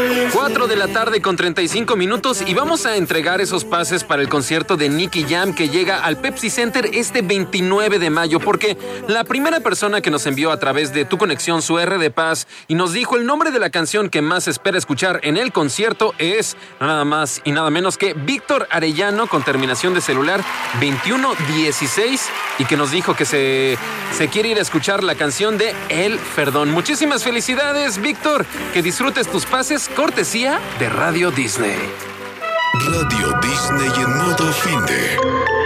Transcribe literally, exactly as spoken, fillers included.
cuatro de la tarde con treinta y cinco minutos y vamos a entregar esos pases para el concierto de Nicky Jam que llega al Pepsi Center este veintinueve de mayo, porque la primera persona que nos envió a través de Tu Conexión su R de Paz y nos dijo el nombre de la canción que más espera escuchar en el concierto es nada más y nada menos que Víctor Arellano, con terminación de celular veintiuno dieciséis, y que nos dijo que se, se quiere ir a escuchar la canción de El Perdón. Muchísimas felicidades, Víctor, que disfrutes tus pases, cortesía de Radio Disney. Radio Disney en modo finde.